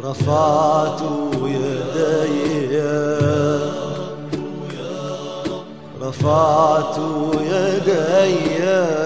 رفعت يدي رفعت يدي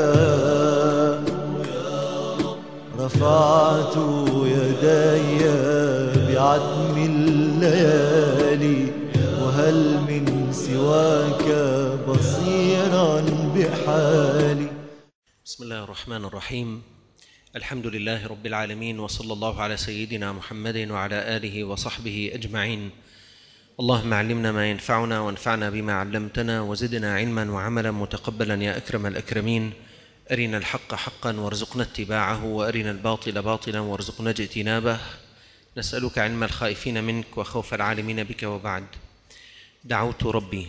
رفعت يدي بعتم الليالي، وهل من سواك بصيرا بحالي. بسم الله الرحمن الرحيم. الحمد لله رب العالمين، وصلى الله على سيدنا محمد وعلى آله وصحبه أجمعين. اللهم علمنا ما ينفعنا وانفعنا بما علمتنا، وزدنا علما وعملا متقبلا يا أكرم الأكرمين. أرنا الحق حقا وارزقنا اتباعه، وأرنا الباطل باطلا وارزقنا اجتنابه. نسألك علم الخائفين منك وخوف العالمين بك. وبعد، دعوت ربي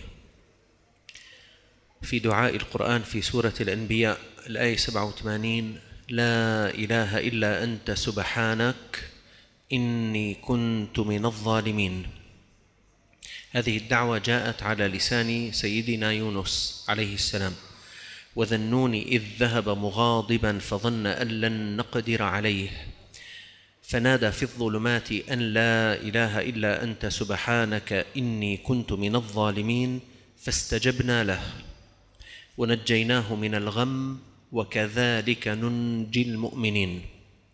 في دعاء القرآن في سورة الأنبياء الآية 87: لا إله إلا أنت سبحانك إني كنت من الظالمين. هذه الدعوة جاءت على لسان سيدنا يونس عليه السلام: وذا النون إذ ذهب مغاضبا فظن أن لن نقدر عليه فنادى في الظلمات أن لا إله إلا أنت سبحانك إني كنت من الظالمين فاستجبنا له ونجيناه من الغم وكذلك ننجي المؤمنين.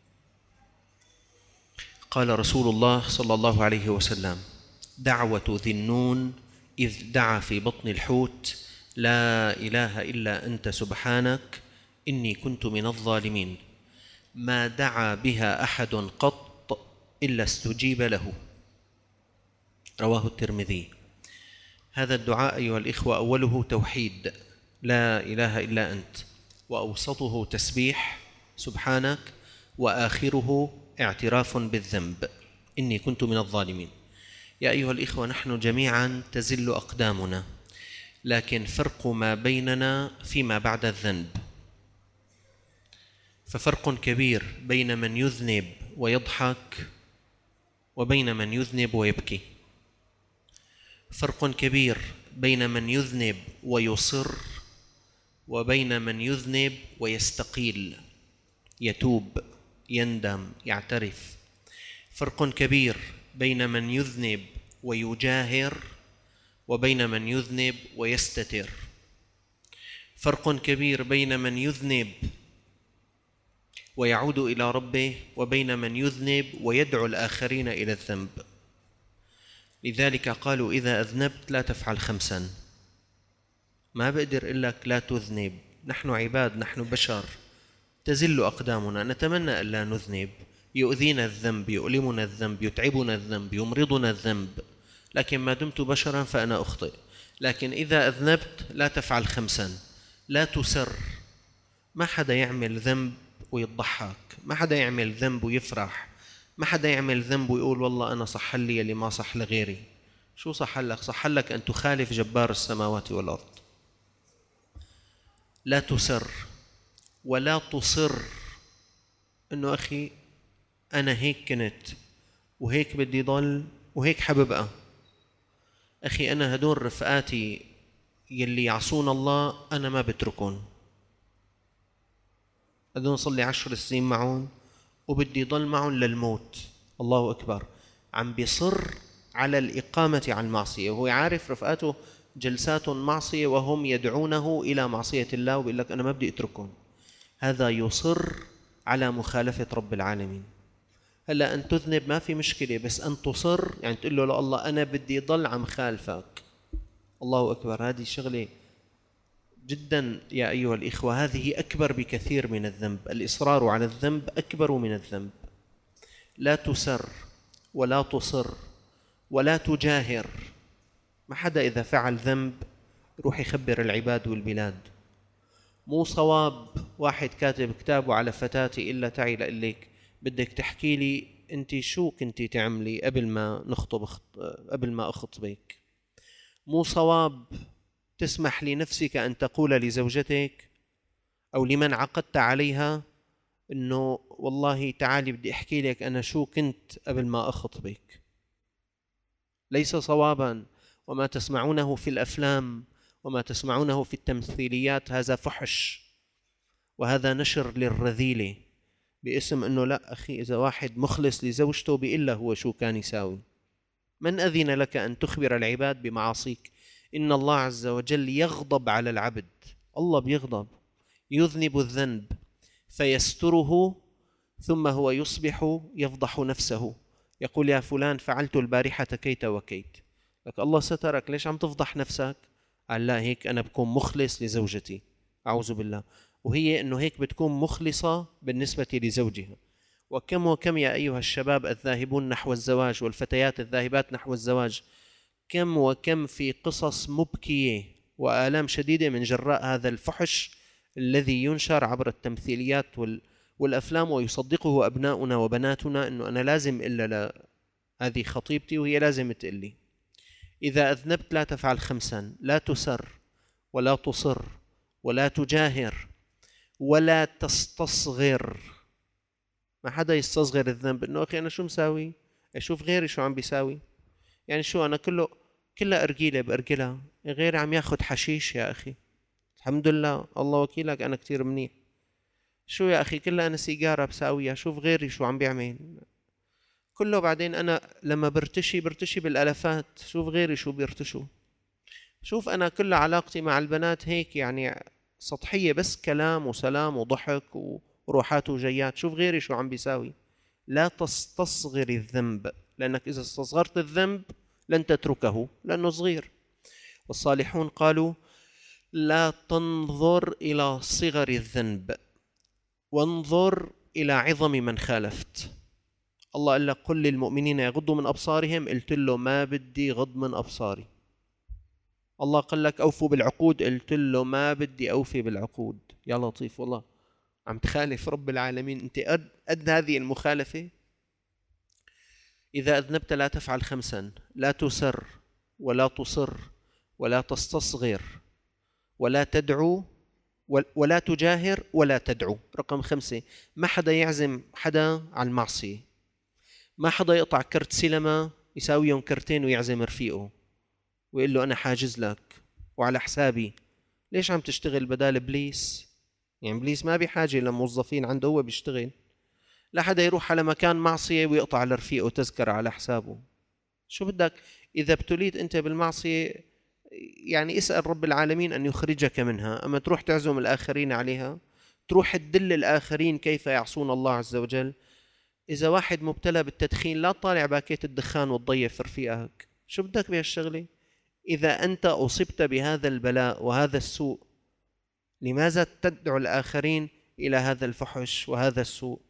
قال رسول الله صلى الله عليه وسلم: دعوة ذي النون إذ دعا في بطن الحوت لا إله إلا أنت سبحانك إني كنت من الظالمين، ما دعا بها أحد قط إلا استجيب له. رواه الترمذي. هذا الدعاء أيها الإخوة أوله توحيد لا إله إلا أنت، وأوسطه تسبيح سبحانك، وآخره اعتراف بالذنب إني كنت من الظالمين. يا أيها الإخوة، نحن جميعا تزل أقدامنا، لكن فرق ما بيننا فيما بعد الذنب، ففرق كبير بين من يذنب ويضحك وبين من يذنب ويبكي. فرق كبير بين من يذنب ويصر وبين من يذنب ويستقيل، يتوب، يندم، يعترف. فرق كبير بين من يذنب ويجاهر وبين من يذنب ويستتر. فرق كبير بين من يذنب ويعود إلى ربه وبين من يذنب ويدعو الآخرين إلى الذنب. لذلك قالوا: إذا أذنبت لا تفعل 5. ما بقدر إقول لك لا تذنب، نحن عباد، نحن بشر، تزل أقدامنا، نتمنى ألا نذنب، يؤذينا الذنب، يؤلمنا الذنب، يتعبنا الذنب، يمرضنا الذنب، لكن ما دمت بشرا فأنا أخطئ. لكن إذا أذنبت لا تفعل 5، لا تسر. ما حدا يعمل ذنب ويضحك، ما حدا يعمل ذنب ويفرح، ما حدا يعمل ذنب ويقول والله أنا صح لي اللي ما صح لغيري. شو صح لك؟ صح لك أن تخالف جبار السماوات والأرض. لا تسر ولا تصر إنه أخي أنا هيك كنت وهيك بدي ضل وهيك حببقى. أخي أنا هدول رفقاتي يلي يعصون الله أنا ما بتركون، هدول صلي 10 سنين معهم وبدي ضل معهم للموت. الله أكبر. عم بيصر على الإقامة على المعصية، وهو عارف رفقاته جلسات معصية وهم يدعونه إلى معصية الله، وبيقول لك أنا ما بدي أتركهم. هذا يصر على مخالفة رب العالمين. هلأ أن تذنب ما في مشكلة، بس أن تصر يعني تقول له لا الله أنا بدي ضل عم خالفك. الله أكبر. هذه شغلة جدا يا أيها الإخوة، هذه أكبر بكثير من الذنب. الإصرار على الذنب أكبر من الذنب. لا تسر ولا تصر ولا تجاهر. ما حدا إذا فعل ذنب يروح يخبر العباد والبلاد. مو صواب واحد كاتب كتابه على فتاتي إلا تعي لقلك بدك تحكي لي أنت شو كنتي تعملي قبل ما أخطبك. مو صواب تسمح لنفسك أن تقول لزوجتك أو لمن عقدت عليها إنه والله تعالي بدي أحكي لك أنا شو كنت قبل ما أخطبك. ليس صوابا. وما تسمعونه في الأفلام وما تسمعونه في التمثيليات هذا فحش، وهذا نشر للرذيلة. باسم أنه لا أخي، إذا واحد مخلص لزوجته بيقول له هو شو كان يساوي. من أذن لك أن تخبر العباد بمعاصيك؟ إن الله عز وجل يغضب على العبد. الله بيغضب، يذنب الذنب فيستره، ثم هو يصبح يفضح نفسه، يقول يا فلان فعلت البارحة كيت وكيت. لك الله سترك، ليش عم تفضح نفسك؟ قال لا، هيك أنا بكون مخلص لزوجتي. أعوذ بالله. وهي أنه هيك بتكون مخلصة بالنسبة لزوجها. وكم وكم يا أيها الشباب الذاهبون نحو الزواج والفتيات الذاهبات نحو الزواج، كم وكم في قصص مبكية وآلام شديدة من جراء هذا الفحش الذي ينشر عبر التمثيليات والأفلام، ويصدقه أبناؤنا وبناتنا أنه أنا لازم إلا هذه خطيبتي وهي لازم تقلي. إذا أذنبت لا تفعل خمسا: لا تسر ولا تصر ولا تجاهر ولا تستصغر. ما حدا يستصغر الذنب، انه اخي انا شو مساوي، اشوف غيري شو عم بيساوي، يعني شو انا كلها ارجيله بارجلها، غيري عم ياخد حشيش يا اخي، الحمد لله الله وكيلك انا كتير منيح. شو يا اخي كلها انا سيجاره بساويها، شوف غيري شو عم بيعمل كله. بعدين انا لما برتشي بالالافات، شوف غيري شو بيرتشوا. شوف انا كل علاقتي مع البنات هيك يعني سطحيه، بس كلام وسلام وضحك وروحات وجيات، شوف غيري شو عم بيساوي. لا تستصغر الذنب، لأنك إذا استصغرت الذنب لن تتركه لأنه صغير. والصالحون قالوا لا تنظر إلى صغر الذنب، وانظر إلى عظم من خالفت. الله قال لك قل للمؤمنين يغضوا من أبصارهم، قلت له ما بدي غض من أبصاري. الله قال لك أوفوا بالعقود، قلت له ما بدي أوفي بالعقود. يا لطيف والله، عم تخالف رب العالمين، أنت قد هذه المخالفة. إذا أذنبت لا تفعل خمسا: لا تسر ولا تصر ولا تستصغر ولا تدعو ولا تجاهر ولا تدعو. رقم 5: ما حدا يعزم حدا على المعصية. ما حدا يقطع كرت سينما يساويهم كرتين ويعزم رفيقه ويقول له أنا حاجز لك وعلى حسابي. ليش عم تشتغل بدال إبليس؟ يعني إبليس ما بحاجة لموظفين عنده، هو بيشتغل. لا حدا يروح على مكان معصية ويقطع لرفيقه تذكرة على حسابه. شو بدك؟ إذا ابتليت أنت بالمعصية يعني اسأل رب العالمين أن يخرجك منها، أما تروح تعزم الآخرين عليها، تروح تدل الآخرين كيف يعصون الله عز وجل. إذا واحد مبتلى بالتدخين لا تطالع باكيت الدخان وتضيف رفيقك. شو بدك بهالشغلة؟ إذا أنت أصبت بهذا البلاء وهذا السوء، لماذا تدعو الآخرين إلى هذا الفحش وهذا السوء؟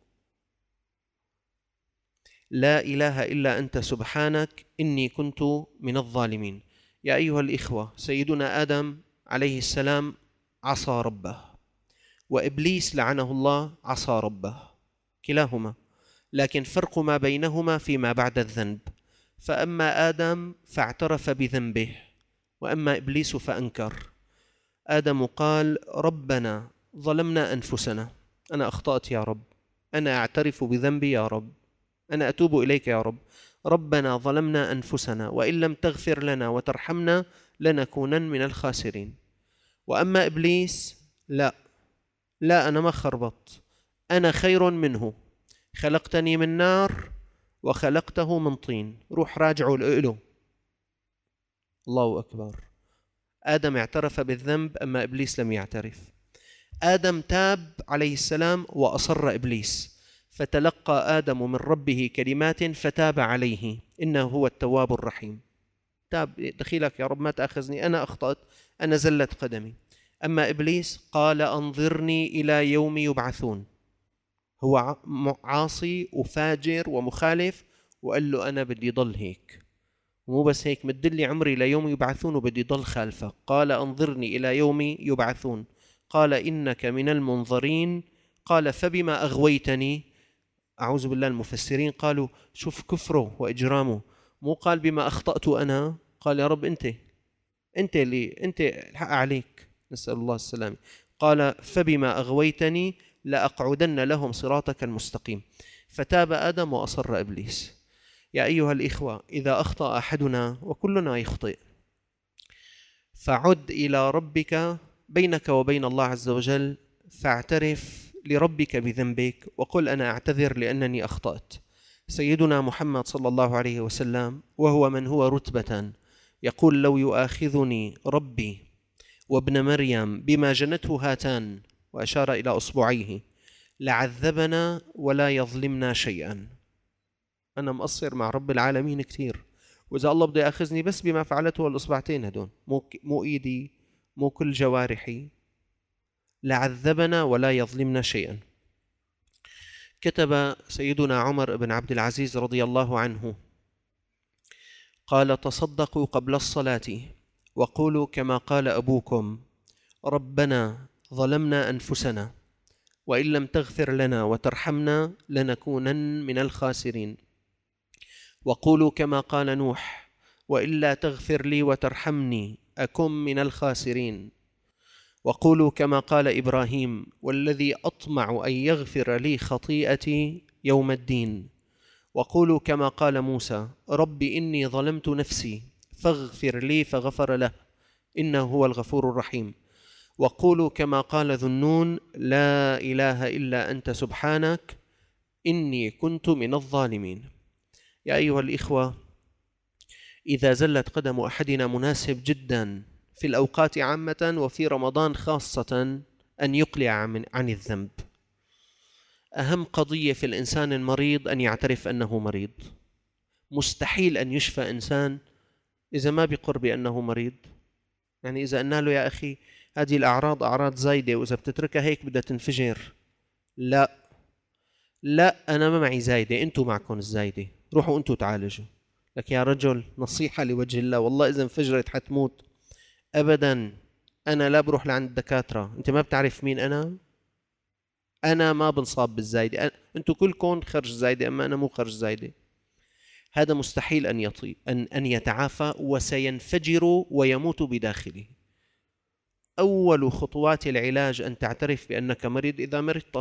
لا إله إلا أنت سبحانك إني كنت من الظالمين. يا أيها الإخوة، سيدنا آدم عليه السلام عصى ربه، وإبليس لعنه الله عصى ربه، كلاهما، لكن فرق ما بينهما فيما بعد الذنب. فأما آدم فاعترف بذنبه، وأما إبليس فأنكر. آدم قال ربنا ظلمنا أنفسنا، أنا أخطأت يا رب، أنا أعترف بذنبي يا رب، أنا أتوب إليك يا رب. ربنا ظلمنا أنفسنا وإن لم تغفر لنا وترحمنا لنكونن من الخاسرين. وأما إبليس لا أنا ما خربط، أنا خير منه، خلقتني من نار وخلقته من طين. روح راجعوا له. الله أكبر. آدم اعترف بالذنب، أما إبليس لم يعترف. آدم تاب عليه السلام وأصر إبليس، فتلقى آدم من ربه كلمات فتاب عليه إنه هو التواب الرحيم. تاب، دخيلك يا رب ما تأخذني، أنا أخطأت، أنا زلت قدمي. أما إبليس قال أنظرني إلى يوم يبعثون، هو عاصي وفاجر ومخالف، وقال له أنا بدي ضل هيك، ومو بس هيك مدلي عمري ليوم يبعثون وبدي ضل خالفه. قال أنظرني إلى يوم يبعثون، قال إنك من المنظرين. قال فبما أغويتني. أعوذ بالله، المفسرين قالوا شوف كفره وإجرامه، مو قال بما أخطأت أنا، قال يا رب أنت الحق عليك، نسأل الله السلامة. قال فبما أغويتني لأقعدن لهم صراطك المستقيم. فتاب آدم وأصر إبليس. يا أيها الإخوة، إذا أخطأ أحدنا وكلنا يخطئ، فعد إلى ربك بينك وبين الله عز وجل، فاعترف لربك بذنبك وقل أنا أعتذر لأنني أخطأت. سيدنا محمد صلى الله عليه وسلم وهو من هو رتبة يقول لو يؤاخذني ربي وابن مريم بما جنته هاتان، وأشار إلى أصبعيه، لعذبنا ولا يظلمنا شيئا. أنا مقصر مع رب العالمين كثير، وإذا الله بده يأخذني بس بما فعلته الإصبعتين هدون، مو إيدي، مو كل جوارحي، لعذبنا ولا يظلمنا شيئا. كتب سيدنا عمر بن عبد العزيز رضي الله عنه قال: تصدقوا قبل الصلاة وقولوا كما قال أبوكم: ربنا ظلمنا أنفسنا وإن لم تغفر لنا وترحمنا لنكونن من الخاسرين. وقولوا كما قال نوح: وإلا تغفر لي وترحمني أكن من الخاسرين. وقولوا كما قال إبراهيم: والذي أطمع أن يغفر لي خطيئتي يوم الدين. وقولوا كما قال موسى: رب إني ظلمت نفسي فاغفر لي فغفر له إنه هو الغفور الرحيم. وقولوا كما قال ذو النون: لا إله إلا أنت سبحانك إني كنت من الظالمين. يا أيها الإخوة، إذا زلت قدم أحدنا مناسب جدا في الأوقات عامة وفي رمضان خاصة أن يقلع عن الذنب. أهم قضية في الإنسان المريض أن يعترف أنه مريض. مستحيل أن يشفى إنسان إذا ما بيقر بأنه مريض. يعني إذا قلنا له: يا أخي هذه الأعراض أعراض زايدة وإذا بتتركها هيك بدها تنفجر، لا أنا ما معي زايدة، أنتوا معكم الزايدة، روحوا أنتوا تعالجوا. لك يا رجل، نصيحة لوجه الله، والله إذا انفجرت حتموت. أبدا، أنا لا بروح لعند الدكاترة، أنت ما بتعرف مين أنا ما بنصاب بالزايدة، أنتوا كلكم خرج زايدة أما أنا مو خرج زايدة. هذا مستحيل أن يتعافى وسينفجر ويموت بداخله. أول خطوات العلاج أن تعترف بأنك مريض إذا مرضت.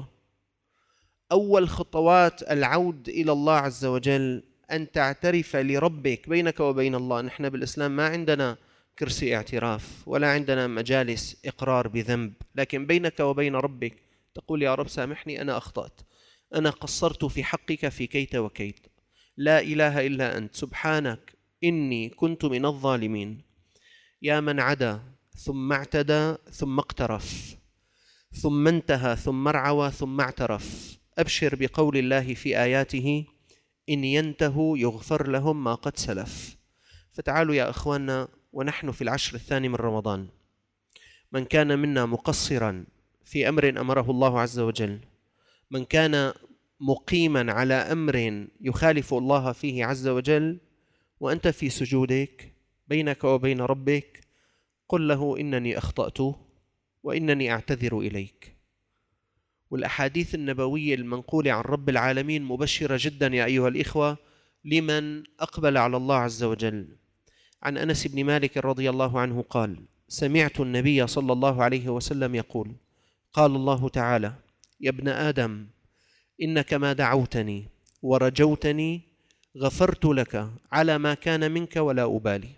أول خطوات العود إلى الله عز وجل أن تعترف لربك بينك وبين الله. نحن بالإسلام ما عندنا كرسي اعتراف ولا عندنا مجالس إقرار بذنب، لكن بينك وبين ربك تقول: يا رب سامحني، أنا أخطأت، أنا قصرت في حقك في كيت وكيت، لا إله إلا أنت، سبحانك إني كنت من الظالمين. يا من عدا ثم اعتدى ثم اقترف ثم انتهى ثم ارعوى ثم اعترف، أبشر بقول الله في آياته: إن ينتهوا يغفر لهم ما قد سلف. فتعالوا يا أخواننا، ونحن في العشر الثاني من رمضان، من كان منا مقصرا في أمر أمره الله عز وجل، من كان مقيما على أمر يخالف الله فيه عز وجل، وأنت في سجودك بينك وبين ربك، قل له: إنني أخطأت وإنني أعتذر إليك. والأحاديث النبوية المنقولة عن رب العالمين مبشرة جدا يا أيها الإخوة لمن أقبل على الله عز وجل. عن أنس بن مالك رضي الله عنه قال: سمعت النبي صلى الله عليه وسلم يقول: قال الله تعالى: يا ابن آدم إنك ما دعوتني ورجوتني غفرت لك على ما كان منك ولا أبالي.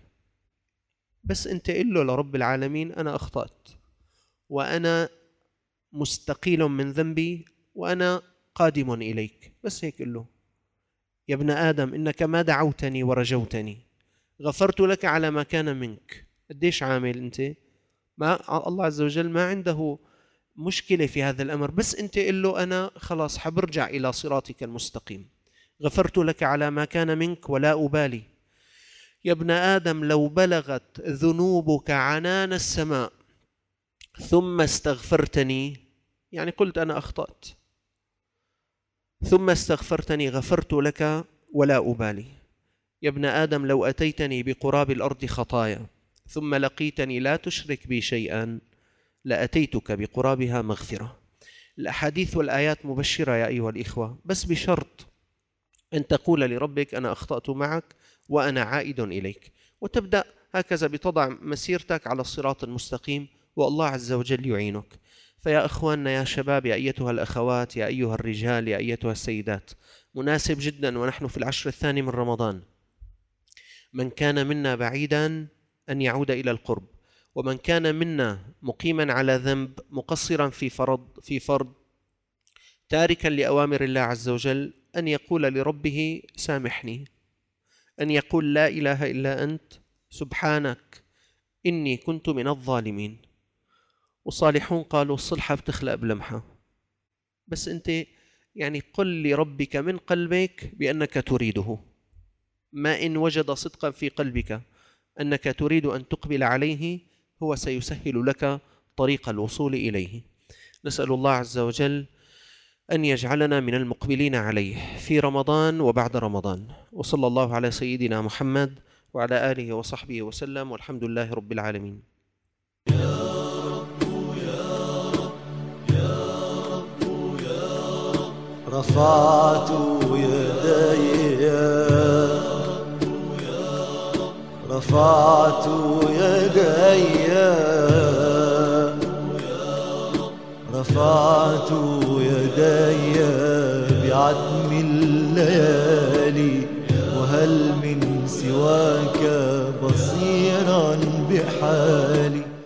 بس أنت قل له لرب العالمين: أنا أخطأت وأنا مستقيل من ذنبي وأنا قادم إليك. بس هيك قل له: يا ابن آدم إنك ما دعوتني ورجوتني غفرت لك على ما كان منك. قديش عامل أنت؟ ما الله عز وجل ما عنده مشكلة في هذا الأمر، بس أنت قل له: أنا خلاص حبرجع إلى صراطك المستقيم، غفرت لك على ما كان منك ولا أبالي. يا ابن آدم لو بلغت ذنوبك عنان السماء ثم استغفرتني، يعني قلت أنا أخطأت، ثم استغفرتني غفرت لك ولا أبالي. يا ابن آدم لو أتيتني بقراب الأرض خطايا ثم لقيتني لا تشرك بي شيئا لأتيتك بقرابها مغفرة. الأحاديث والآيات مبشرة يا أيها الإخوة، بس بشرط أن تقول لربك: أنا أخطأت معك وأنا عائد إليك، وتبدأ هكذا بتضع مسيرتك على الصراط المستقيم، والله عز وجل يعينك. فيا أخواننا، يا شباب، يا أيتها الأخوات، يا أيها الرجال، يا أيتها السيدات، مناسب جدا ونحن في العشر الثاني من رمضان، من كان منا بعيدا أن يعود إلى القرب، ومن كان منا مقيما على ذنب مقصرا في فرض تاركا لأوامر الله عز وجل أن يقول لربه سامحني، أن يقول لا إله إلا أنت سبحانك إني كنت من الظالمين. والصالحون قالوا الصلحة بتخلق بلمحة، بس أنت يعني قل لربك من قلبك بأنك تريده، ما إن وجد صدقا في قلبك أنك تريد أن تقبل عليه هو سيسهل لك طريق الوصول إليه. نسأل الله عز وجل أن يجعلنا من المقبلين عليه في رمضان وبعد رمضان. وصلى الله على سيدنا محمد وعلى آله وصحبه وسلم، والحمد لله رب العالمين. رفعت يدي رفعت يدي رفعت يدي بعتم الليالي، وهل من سواك بصيرا بحالي.